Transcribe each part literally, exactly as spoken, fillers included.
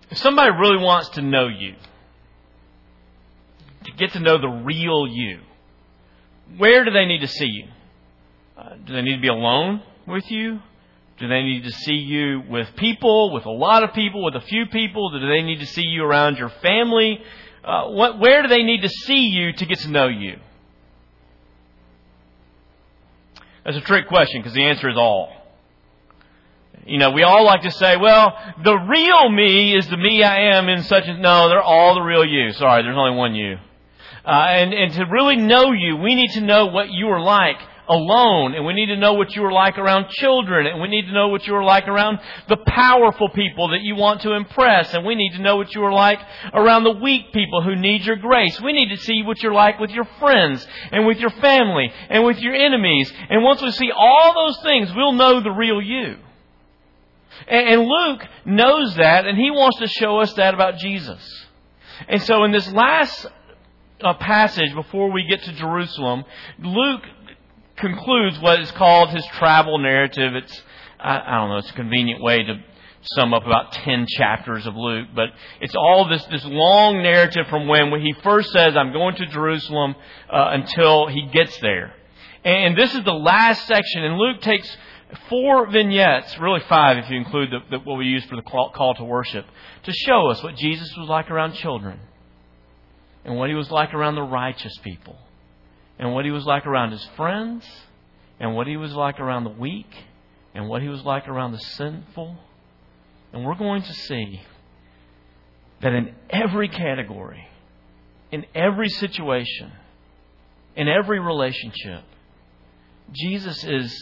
If somebody really wants to know you, to get to know the real you, where do they need to see you? Uh, do they need to be alone with you? Do they need to see you with people, with a lot of people, with a few people? Do they need to see you around your family? Uh, what, where do they need to see you to get to know you? That's a trick question because the answer is all. You know, we all like to say, well, the real me is the me I am in such and... No, they're all the real you. Sorry, there's only one you. Uh, and, and to really know you, we need to know what you are like alone. And we need to know what you are like around children. And we need to know what you are like around the powerful people that you want to impress. And we need to know what you are like around the weak people who need your grace. We need to see what you're like with your friends and with your family and with your enemies. And once we see all those things, we'll know the real you. And Luke knows that, and he wants to show us that about Jesus. And so in this last uh, passage, before we get to Jerusalem, Luke concludes what is called his travel narrative. It's, I, I don't know, it's a convenient way to sum up about ten chapters of Luke. But it's all this, this long narrative from when he first says, I'm going to Jerusalem, uh, until he gets there. And this is the last section, and Luke takes four vignettes, really five if you include the, the, what we use for the call, call to worship, to show us what Jesus was like around children, and what he was like around the righteous people, and what he was like around his friends, and what he was like around the weak, and what he was like around the sinful. And we're going to see that in every category, in every situation, in every relationship, Jesus is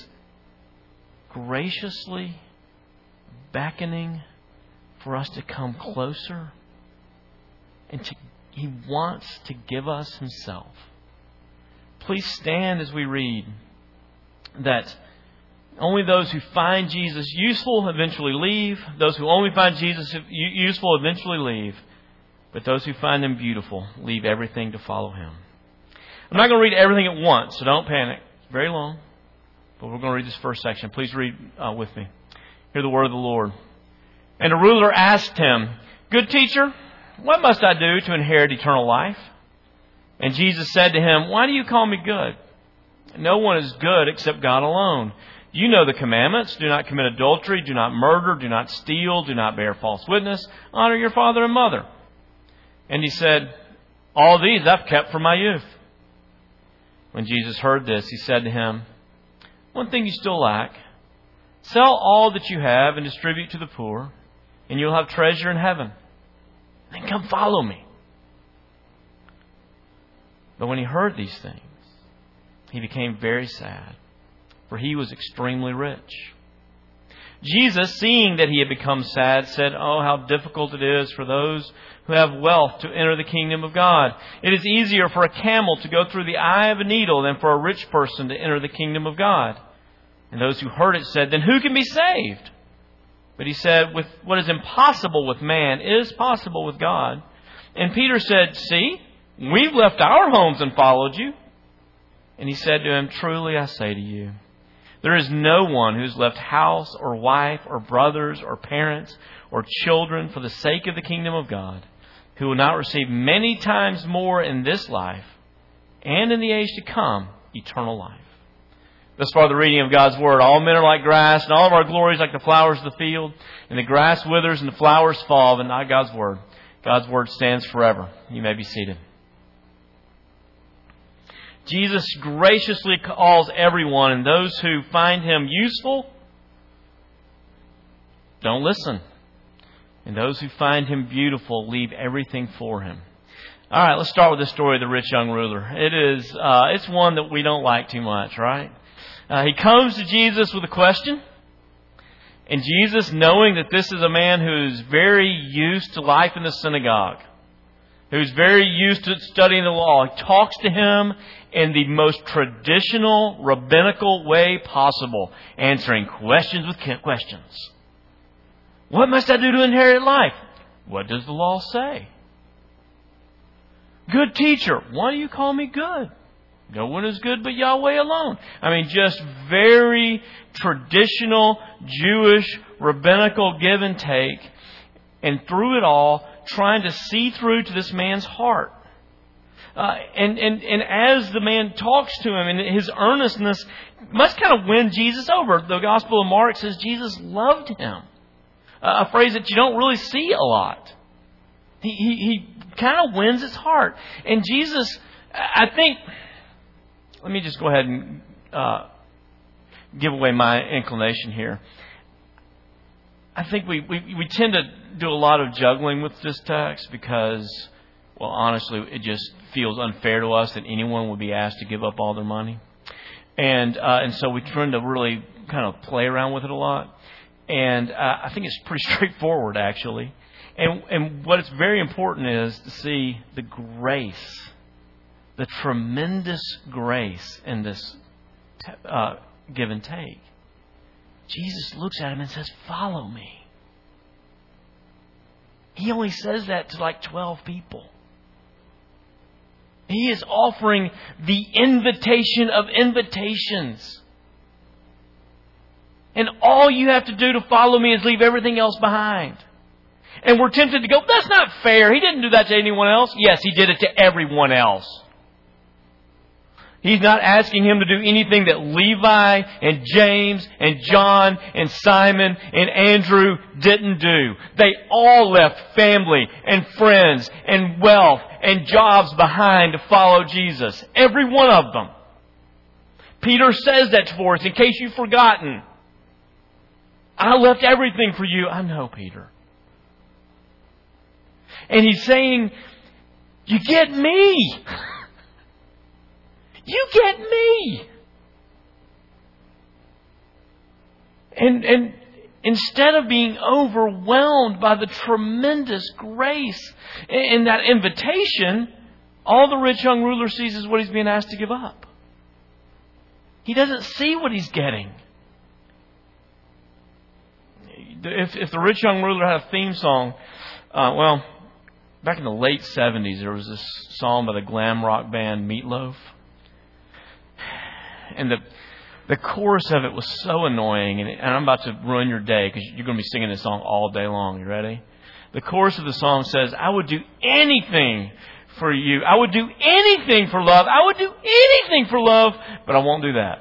graciously beckoning for us to come closer, and to, He wants to give us Himself. Please stand as we read that only those who find Jesus useful eventually leave. Those who only find Jesus useful eventually leave. But those who find Him beautiful leave everything to follow Him. I'm not going to read everything at once, so don't panic. It's very long. But we're going to read this first section. Please read uh, with me. Hear the word of the Lord. And the ruler asked him, Good teacher, what must I do to inherit eternal life? And Jesus said to him, Why do you call me good? No one is good except God alone. You know the commandments. Do not commit adultery. Do not murder. Do not steal. Do not bear false witness. Honor your father and mother. And he said, All these I've kept from my youth. When Jesus heard this, He said to him, One thing you still lack. Sell all that you have and distribute to the poor, and you'll have treasure in heaven. Then come follow me. But when he heard these things, he became very sad, for he was extremely rich. Jesus, seeing that he had become sad, said, Oh, how difficult it is for those who have wealth to enter the kingdom of God. It is easier for a camel to go through the eye of a needle than for a rich person to enter the kingdom of God. And those who heard it said, Then who can be saved? But he said, With what is impossible with man is possible with God. And Peter said, See, we've left our homes and followed you. And he said to him, Truly I say to you, there is no one who's left house or wife or brothers or parents or children for the sake of the kingdom of God who will not receive many times more in this life and in the age to come eternal life. Thus far the reading of God's Word. All men are like grass, and all of our glories like the flowers of the field. And the grass withers and the flowers fall, but not God's Word. God's Word stands forever. You may be seated. Jesus graciously calls everyone, and those who find Him useful, don't listen. And those who find Him beautiful, leave everything for Him. All right, let's start with the story of the rich young ruler. It is, uh, it's one that we don't like too much, right? Uh, he comes to Jesus with a question. And Jesus, knowing that this is a man who's very used to life in the synagogue, who's very used to studying the law, he talks to him in the most traditional, rabbinical way possible, answering questions with questions. What must I do to inherit life? What does the law say? Good teacher, why do you call me good? No one is good but Yahweh alone. I mean, just very traditional Jewish rabbinical give and take. and through it all, trying to see through to this man's heart. Uh, and, and, and as the man talks to him, and his earnestness must kind of win Jesus over. The Gospel of Mark says Jesus loved him. Uh, a phrase that you don't really see a lot. He, he, he kind of wins his heart. And Jesus, I think, let me just go ahead and uh, give away my inclination here. I think we, we, we tend to do a lot of juggling with this text because, well, honestly, it just feels unfair to us that anyone would be asked to give up all their money. And uh, and so we tend to really kind of play around with it a lot. And uh, I think it's pretty straightforward, actually. And and what is very important is to see the grace, the tremendous grace in this uh, give and take. Jesus looks at him and says, "Follow me." He only says that to like twelve people. He is offering the invitation of invitations. And all you have to do to follow me is leave everything else behind. And we're tempted to go, that's not fair. He didn't do that to anyone else. Yes, He did it to everyone else. He's not asking him to do anything that Levi and James and John and Simon and Andrew didn't do. They all left family and friends and wealth and jobs behind to follow Jesus. Every one of them. Peter says that for us in case you've forgotten. I left everything for you. I know, Peter. And he's saying, you get me. You get me. And, and instead of being overwhelmed by the tremendous grace in that invitation, all the rich young ruler sees is what he's being asked to give up. He doesn't see what he's getting. If, if the rich young ruler had a theme song, uh, well, back in the late seventies, there was this song by the glam rock band Meatloaf. And the the chorus of it was so annoying, and, and I'm about to ruin your day because you're going to be singing this song all day long. You ready? The chorus of the song says, I would do anything for you. I would do anything for love. I would do anything for love, but I won't do that.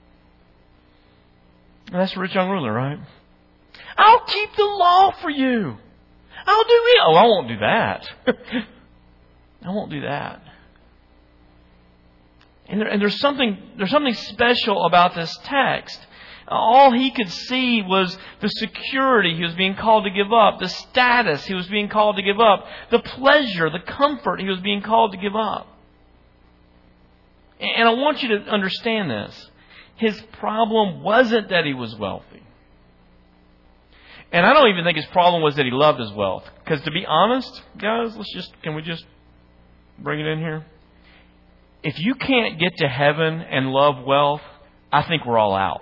And that's the rich young ruler, right? I'll keep the law for you. I'll do it. Oh, I won't do that. I won't do that. And, there, and there's something there's something special about this text. All he could see was the security he was being called to give up, the status he was being called to give up, the pleasure, the comfort he was being called to give up. And I want you to understand this. His problem wasn't that he was wealthy. And I don't even think his problem was that he loved his wealth. Because to be honest, guys, let's just, can we just bring it in here? If you can't get to heaven and love wealth, I think we're all out.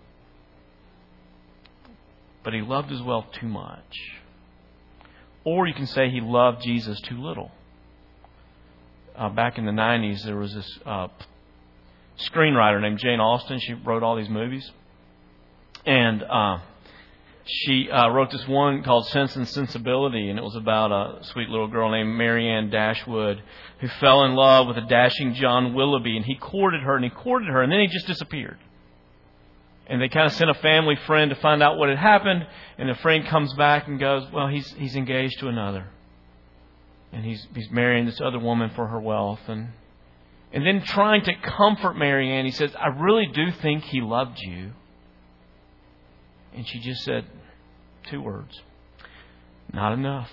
But he loved his wealth too much. Or you can say he loved Jesus too little. Uh, back in the nineties, there was this uh, screenwriter named Jane Austen. She wrote all these movies. And uh, she uh, wrote this one called Sense and Sensibility, and it was about a sweet little girl named Marianne Dashwood who fell in love with a dashing John Willoughby, and he courted her and he courted her, and then he just disappeared. And they kind of sent a family friend to find out what had happened, and the friend comes back and goes, well, he's he's engaged to another. And he's he's marrying this other woman for her wealth. And and then trying to comfort Marianne, he says, I really do think he loved you. And she just said two words. Not enough.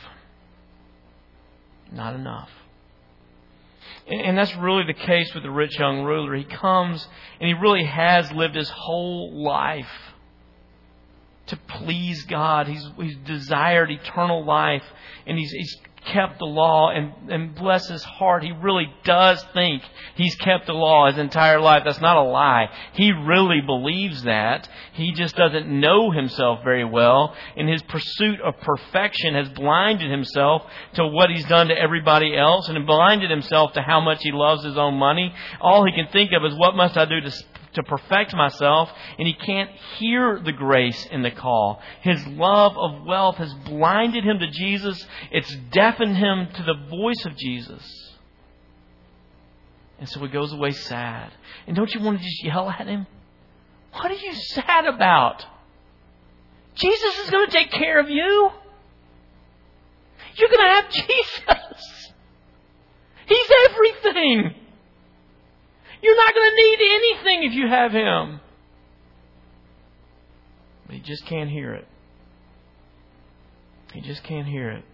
Not enough. And, and that's really the case with the rich young ruler. He comes and he really has lived his whole life to please God. He's, he's desired eternal life. And he's, he's kept the law, and, and bless his heart, he really does think he's kept the law his entire life. That's not a lie. He really believes that. He just doesn't know himself very well, and his pursuit of perfection has blinded himself to what he's done to everybody else, and blinded himself to how much he loves his own money. All he can think of is, what must I do to to perfect myself, and he can't hear the grace in the call. His love of wealth has blinded him to Jesus. It's deafened him to the voice of Jesus. And so he goes away sad. And don't you want to just yell at him? What are you sad about? Jesus is going to take care of you. You're going to have Jesus. He's everything. You're not going to need anything if you have Him. But he just can't hear it. He just can't hear it.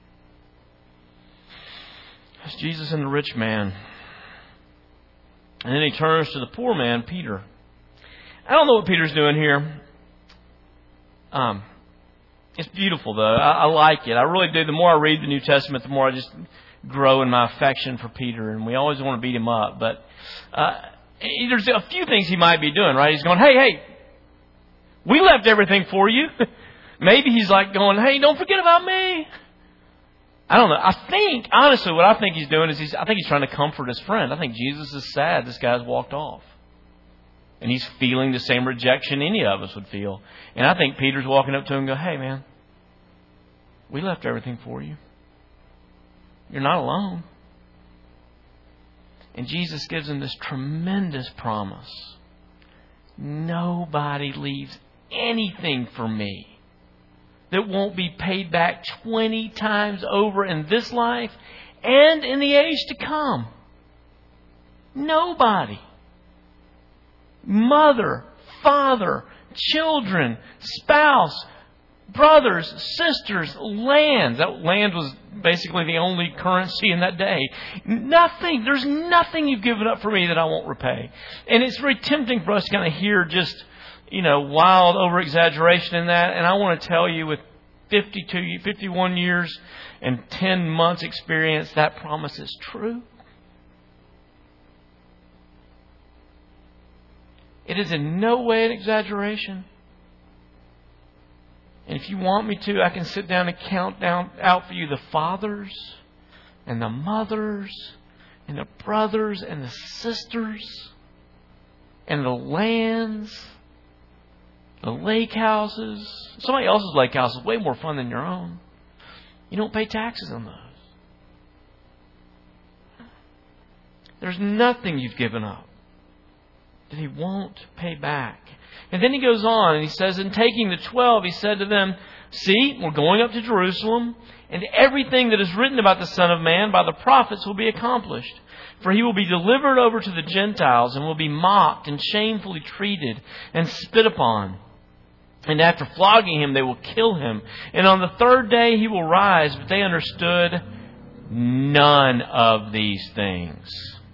It's Jesus and the rich man. And then he turns to the poor man, Peter. I don't know what Peter's doing here. Um, it's beautiful, though. I, I like it. I really do. The more I read the New Testament, the more I just grow in my affection for Peter. And we always want to beat him up. But uh, there's a few things he might be doing, right? He's going, hey, hey, we left everything for you. Maybe he's like going, hey, don't forget about me. I don't know. I think, honestly, what I think he's doing is he's, I think he's trying to comfort his friend. I think Jesus is sad this guy's walked off. And he's feeling the same rejection any of us would feel. And I think Peter's walking up to him and go, hey, man, we left everything for you. You're not alone. And Jesus gives him this tremendous promise. Nobody leaves anything for me that won't be paid back twenty times over in this life and in the age to come. Nobody. Mother, father, children, spouse, brothers, sisters, lands. That land was basically the only currency in that day. Nothing. There's nothing you've given up for me that I won't repay. And it's very tempting for us to kind of hear just, you know, wild over-exaggeration in that. And I want to tell you with fifty-two, fifty-one years and ten months experience, that promise is true. It is in no way an exaggeration. And if you want me to, I can sit down and count down out for you the fathers and the mothers and the brothers and the sisters and the lands, the lake houses. Somebody else's lake house is way more fun than your own. You don't pay taxes on those. There's nothing you've given up that He won't pay back. And then He goes on and He says, in taking the twelve, He said to them, see, we're going up to Jerusalem, and everything that is written about the Son of Man by the prophets will be accomplished. For He will be delivered over to the Gentiles and will be mocked and shamefully treated and spit upon. And after flogging Him, they will kill Him. And on the third day He will rise. But they understood none of these things.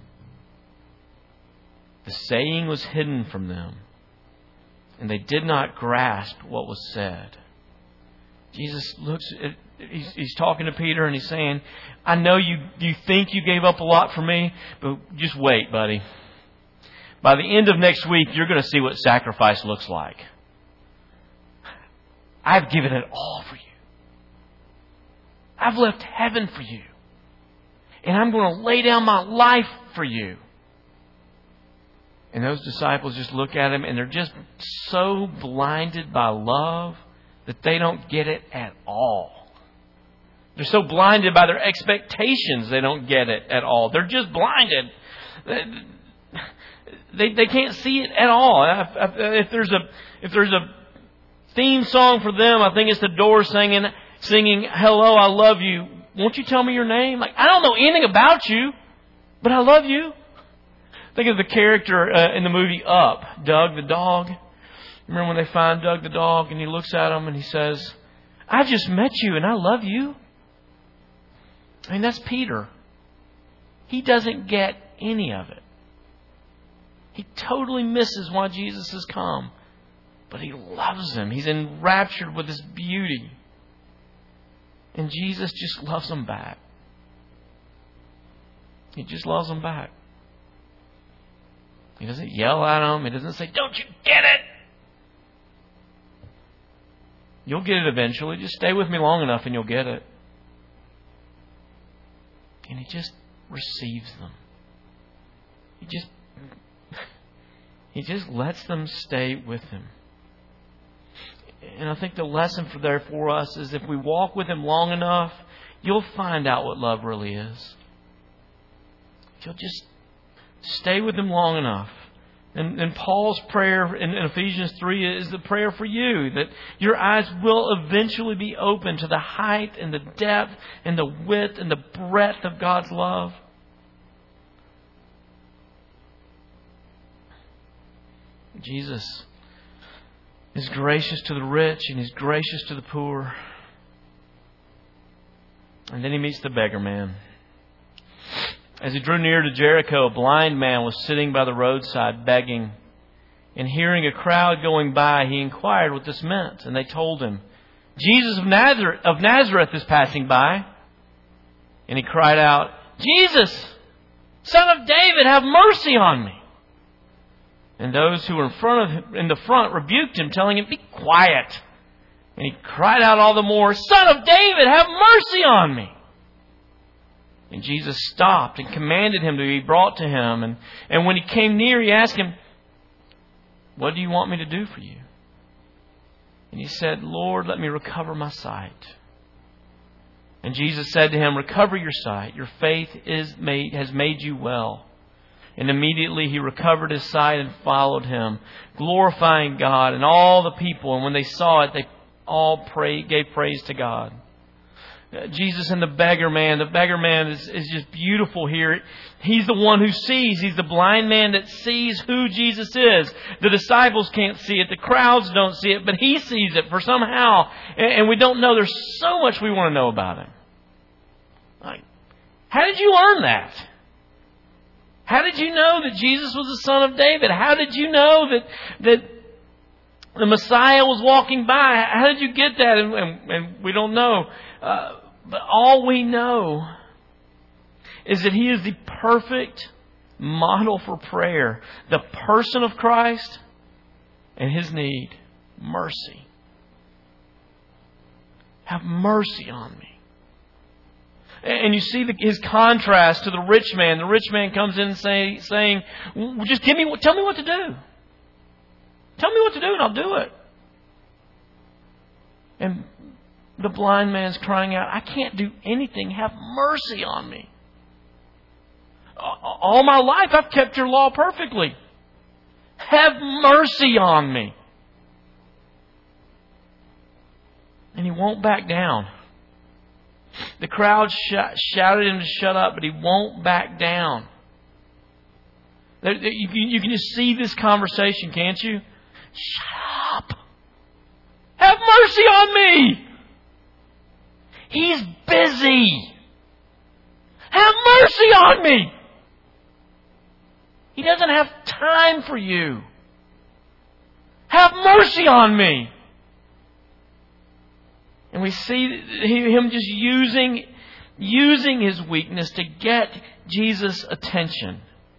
The saying was hidden from them, and they did not grasp what was said. Jesus looks at, he's, he's talking to Peter and He's saying, I know you, you think you gave up a lot for me, but just wait, buddy. By the end of next week, you're going to see what sacrifice looks like. I've given it all for you. I've left heaven for you. And I'm going to lay down my life for you. And those disciples just look at Him and they're just so blinded by love that they don't get it at all. They're so blinded by their expectations they don't get it at all. They're just blinded. They they can't see it at all. If there's a if there's a theme song for them, I think it's the Doors singing singing "Hello, I love you." Won't you tell me your name? Like, I don't know anything about you, but I love you. Think of the character uh, in the movie Up, Doug the dog. Remember when they find Doug the dog and he looks at him and he says, I've just met you and I love you. I mean, that's Peter. He doesn't get any of it. He totally misses why Jesus has come. But he loves Him. He's enraptured with His beauty. And Jesus just loves him back. He just loves them back. He doesn't yell at them. He doesn't say, don't you get it? You'll get it eventually. Just stay with me long enough and you'll get it. And He just receives them. He just He just lets them stay with Him. And I think the lesson for there for us is if we walk with Him long enough, you'll find out what love really is. If you'll just stay with Him long enough. And, and Paul's prayer in, in Ephesians three is the prayer for you, that your eyes will eventually be open to the height and the depth and the width and the breadth of God's love. Jesus is gracious to the rich and He's gracious to the poor. And then He meets the beggar man. As he drew near to Jericho, a blind man was sitting by the roadside begging. And hearing a crowd going by, he inquired what this meant. And they told him, Jesus of Nazareth, of Nazareth is passing by. And he cried out, Jesus, Son of David, have mercy on me. And those who were in front of him, in the front rebuked him, telling him, be quiet. And he cried out all the more, Son of David, have mercy on me. And Jesus stopped and commanded him to be brought to him. And, and when he came near, he asked him, what do you want me to do for you? And he said, Lord, let me recover my sight. And Jesus said to him, recover your sight. Your faith is made, has made you well. And immediately he recovered his sight and followed him, glorifying God and all the people. And when they saw it, they all prayed, gave praise to God. Jesus and the beggar man. The beggar man is, is just beautiful here. He's the one who sees. He's the blind man that sees who Jesus is. The disciples can't see it. The crowds don't see it. But He sees it for somehow. And, and we don't know. There's so much we want to know about Him. Like, how did you learn that? How did you know that Jesus was the Son of David? How did you know that that the Messiah was walking by? How did you get that? And, and, and we don't know. Uh, but all we know is that He is the perfect model for prayer. The person of Christ and His need. Mercy. Have mercy on me. And you see the, His contrast to the rich man. The rich man comes in say, saying, just give me, tell me what to do. Tell me what to do and I'll do it. And the blind man's crying out, I can't do anything. Have mercy on me. All my life I've kept your law perfectly. Have mercy on me. And he won't back down. The crowd sh- shouted him to shut up, but he won't back down. You can, you can just see this conversation, can't you? Shut up. Have mercy on me. He's busy. Have mercy on me. He doesn't have time for you. Have mercy on me. And we see him just using, using his weakness to get Jesus' attention.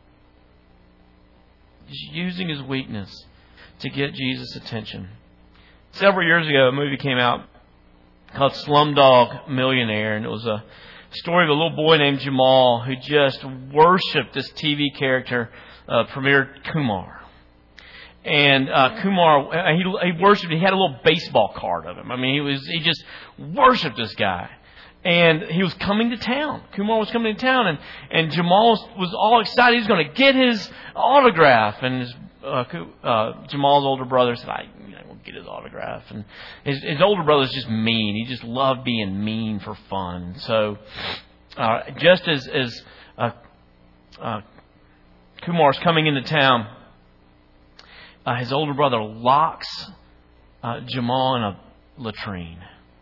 Just using his weakness to get Jesus' attention. Several years ago, a movie came out called Slumdog Millionaire. And it was a story of a little boy named Jamal who just worshipped this T V character, uh, Premier Kumar. And uh, Kumar, he, he worshipped. He had a little baseball card of him. I mean, he was he just worshipped this guy. And he was coming to town. Kumar was coming to town, and and Jamal was all excited. He was going to get his autograph. And his, uh, uh, Jamal's older brother said, "I, you know, we'll get his autograph." And his, his older brother's just mean. He just loved being mean for fun. So, uh, just as as uh, uh, Kumar's coming into town, Uh, his older brother locks uh, Jamal in a latrine.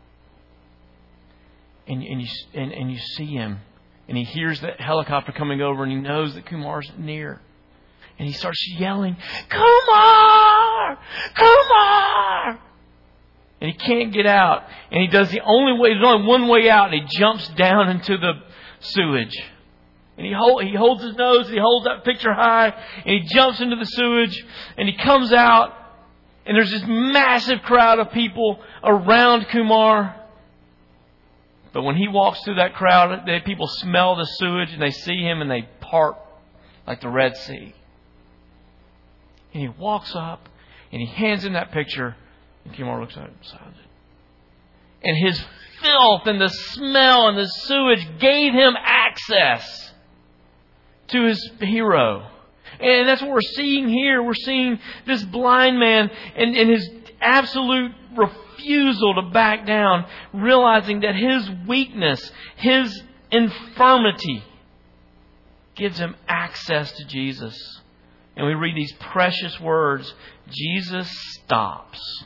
And, and, you, and, and you see him. And he hears that helicopter coming over. And he knows that Kumar's near. And he starts yelling, Kumar! Kumar! And he can't get out. And he does the only way, there's only one way out. And he jumps down into the sewage. And he, hold, he holds his nose, and he holds that picture high, and he jumps into the sewage, and he comes out, and there's this massive crowd of people around Kumar. But when he walks through that crowd, the people smell the sewage, and they see him, and they part like the Red Sea. And he walks up and he hands him that picture. And Kmart looks at it and signs it. And his filth and the smell and the sewage gave him access to his hero. And that's what we're seeing here. We're seeing this blind man and, and his absolute refusal to back down, realizing that his weakness, his infirmity, gives him access to Jesus. And we read these precious words. Jesus stops.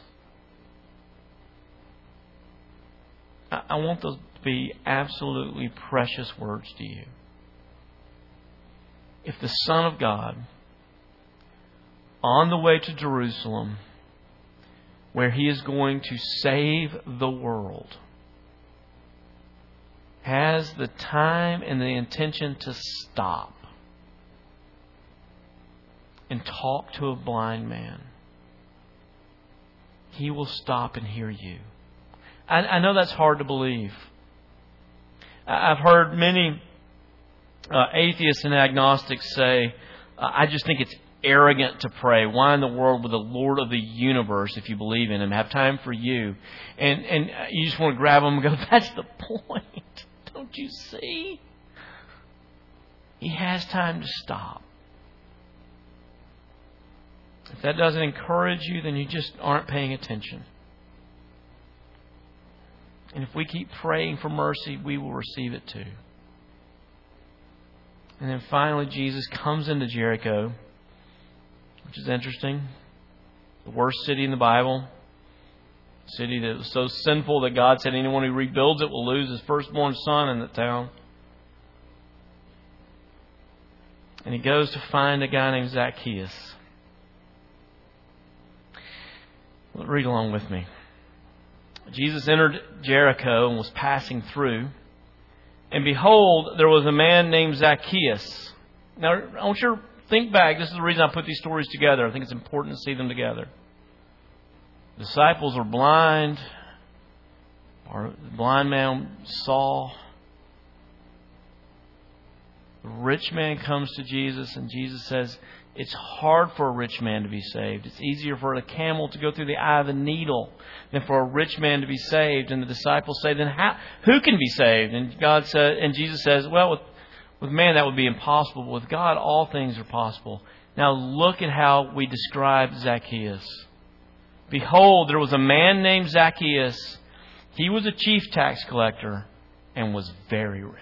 I, I want those to be absolutely precious words to you. If the Son of God, on the way to Jerusalem, where He is going to save the world, has the time and the intention to stop and talk to a blind man, He will stop and hear you. I, I know that's hard to believe. I've heard many uh, atheists and agnostics say, uh, I just think it's arrogant to pray. Why in the world would the Lord of the universe, if you believe in Him, have time for you? And, and you just want to grab them and go, that's the point. Don't you see? He has time to stop. If that doesn't encourage you, then you just aren't paying attention. And if we keep praying for mercy, we will receive it too. And then finally, Jesus comes into Jericho, which is interesting. The worst city in the Bible. A city that was so sinful that God said anyone who rebuilds it will lose his firstborn son in the town. And he goes to find a guy named Zacchaeus. Well, read along with me. Jesus entered Jericho and was passing through. And behold, there was a man named Zacchaeus. Now, I want you to think back. This is the reason I put these stories together. I think it's important to see them together. The disciples are blind. Or the blind man saw. The rich man comes to Jesus, and Jesus says, it's hard for a rich man to be saved. It's easier for a camel to go through the eye of a needle than for a rich man to be saved. And the disciples say, then how, who can be saved? And God said, and Jesus says, well, with, with man that would be impossible. But with God, all things are possible. Now look at how we describe Zacchaeus. Behold, there was a man named Zacchaeus. He was a chief tax collector and was very rich.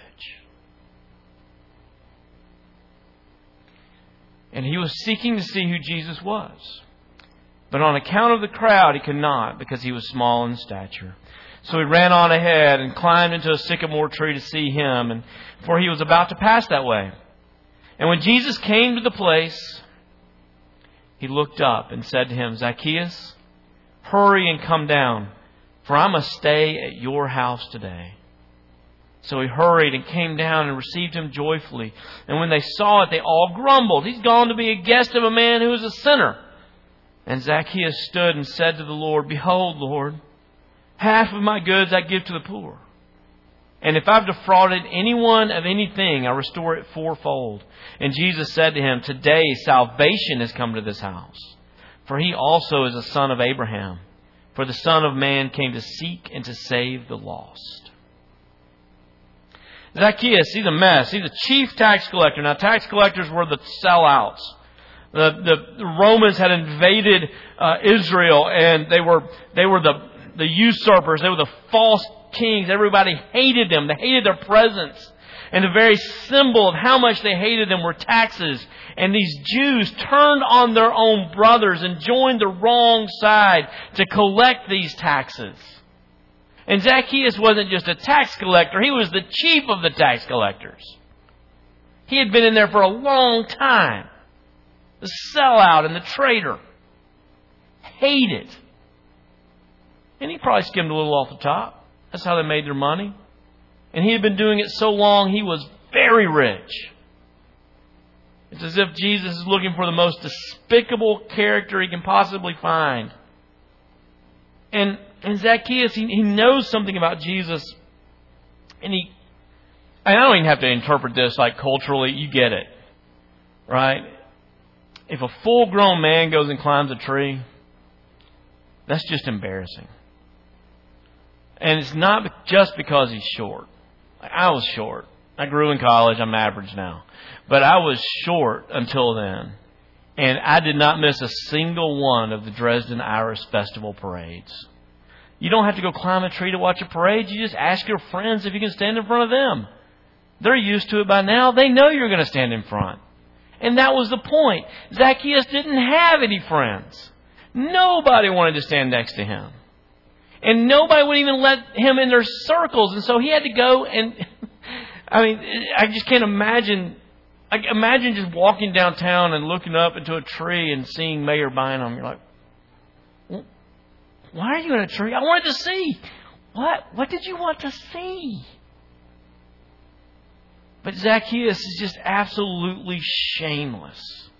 And he was seeking to see who Jesus was. But on account of the crowd, he could not, because he was small in stature. So he ran on ahead and climbed into a sycamore tree to see him, and for he was about to pass that way. And when Jesus came to the place, he looked up and said to him, Zacchaeus, hurry and come down, for I must stay at your house today. So he hurried and came down and received him joyfully. And when they saw it, they all grumbled. He's gone to be a guest of a man who is a sinner. And Zacchaeus stood and said to the Lord, behold, Lord, half of my goods I give to the poor. And if I've defrauded anyone of anything, I restore it fourfold. And Jesus said to him, today salvation has come to this house. For he also is a son of Abraham. For the Son of Man came to seek and to save the lost. Zacchaeus, he's a mess. He's a chief tax collector. Now, tax collectors were the sellouts. The, the, the Romans had invaded uh, Israel, and they were they were the, the usurpers. They were the false kings. Everybody hated them. They hated their presence. And the very symbol of how much they hated them were taxes. And these Jews turned on their own brothers and joined the wrong side to collect these taxes. And Zacchaeus wasn't just a tax collector. He was the chief of the tax collectors. He had been in there for a long time. The sellout and the traitor. Hated. And he probably skimmed a little off the top. That's how they made their money. And he had been doing it so long, he was very rich. It's as if Jesus is looking for the most despicable character he can possibly find. And, and Zacchaeus, he, he knows something about Jesus. And he, I don't even have to interpret this like culturally. You get it. Right? if a full-grown man goes and climbs a tree, that's just embarrassing. And it's not just because he's short. I was short. I grew in college. I'm average now. But I was short until then. And I did not miss a single one of the Dresden Irish Festival parades. You don't have to go climb a tree to watch a parade. You just ask your friends if you can stand in front of them. They're used to it by now. They know you're going to stand in front. And that was the point. Zacchaeus didn't have any friends. Nobody wanted to stand next to him. And nobody would even let him in their circles. And so he had to go and... I mean, I just can't imagine... I imagine just walking downtown and looking up into a tree and seeing Mayor Bynum. You're like, well, why are you in a tree? I wanted to see. What? What did you want to see? But Zacchaeus is just absolutely shameless.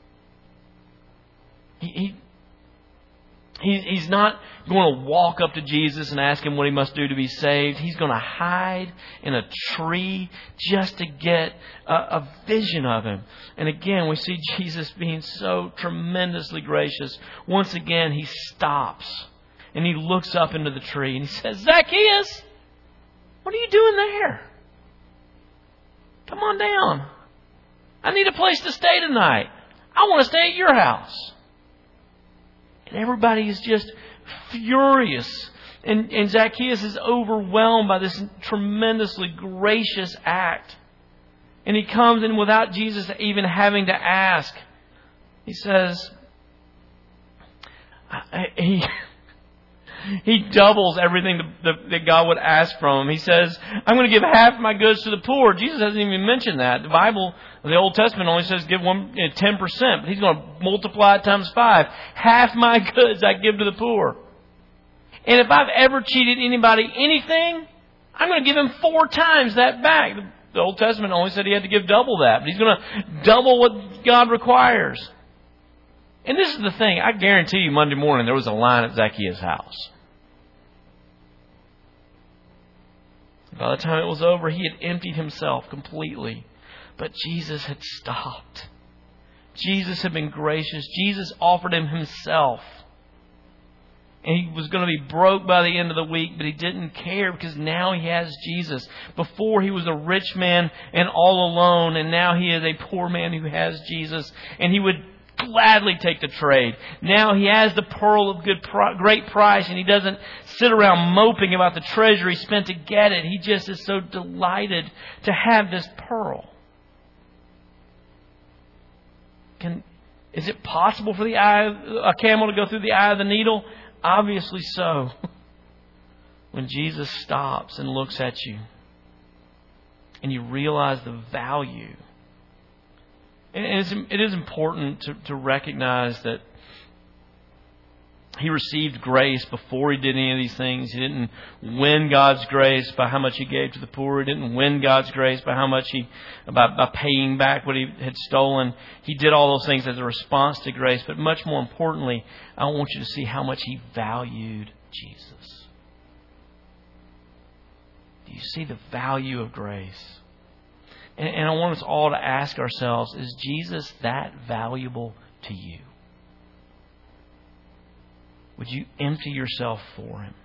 He, he, he, he's not going to walk up to Jesus and ask him what he must do to be saved. He's going to hide in a tree just to get a, a vision of him. And again, we see Jesus being so tremendously gracious. Once again, he stops and he looks up into the tree and he says, Zacchaeus, what are you doing there? Come on down. I need a place to stay tonight. I want to stay at your house. And everybody is just furious. And, and Zacchaeus is overwhelmed by this tremendously gracious act. And he comes in without Jesus even having to ask. He says, he... He doubles everything that God would ask from him. He says, I'm going to give half my goods to the poor. Jesus hasn't even mentioned that. The Bible, the Old Testament only says give one, you know, ten percent. But he's going to multiply it times five. Half my goods I give to the poor. And if I've ever cheated anybody anything, I'm going to give him four times that back. The Old Testament only said he had to give double that. But he's going to double what God requires. And this is the thing. I guarantee you Monday morning there was a line at Zacchaeus' house. By the time it was over, he had emptied himself completely. But Jesus had stopped. Jesus had been gracious. Jesus offered him himself. And he was going to be broke by the end of the week, but he didn't care because now he has Jesus. Before he was a rich man and all alone, and now he is a poor man who has Jesus. And he would gladly take the trade. Now he has the pearl of good, great price, and he doesn't sit around moping about the treasure he spent to get it. He just is so delighted to have this pearl. Can, is it possible for the eye, a camel to go through the eye of the needle? Obviously so. When Jesus stops and looks at you, and you realize the value. And it is, it is important to, to recognize that he received grace before he did any of these things. He didn't win God's grace by how much he gave to the poor. He didn't win God's grace by how much he, by, by paying back what he had stolen. He did all those things as a response to grace. But much more importantly, I want you to see how much he valued Jesus. Do you see the value of grace? And, and I want us all to ask ourselves, is Jesus that valuable to you? Would you empty yourself for Him?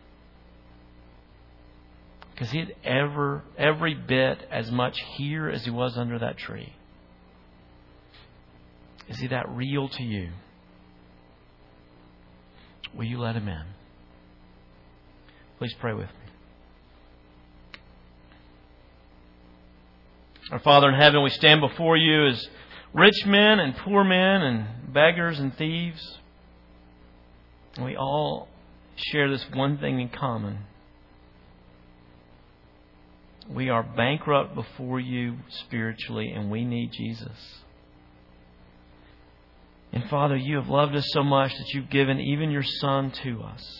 Because He had ever, every bit as much here as He was under that tree. Is He that real to you? Will you let Him in? Please pray with me. Our Father in heaven, we stand before You as rich men and poor men and beggars and thieves. And we all share this one thing in common. We are bankrupt before You spiritually, and we need Jesus. And Father, You have loved us so much that You've given even Your Son to us.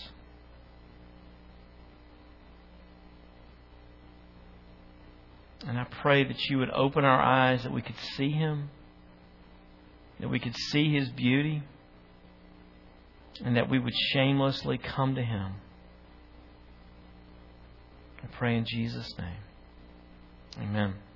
And I pray that You would open our eyes, that we could see Him, that we could see His beauty, and that we would shamelessly come to Him. I pray in Jesus' name. Amen.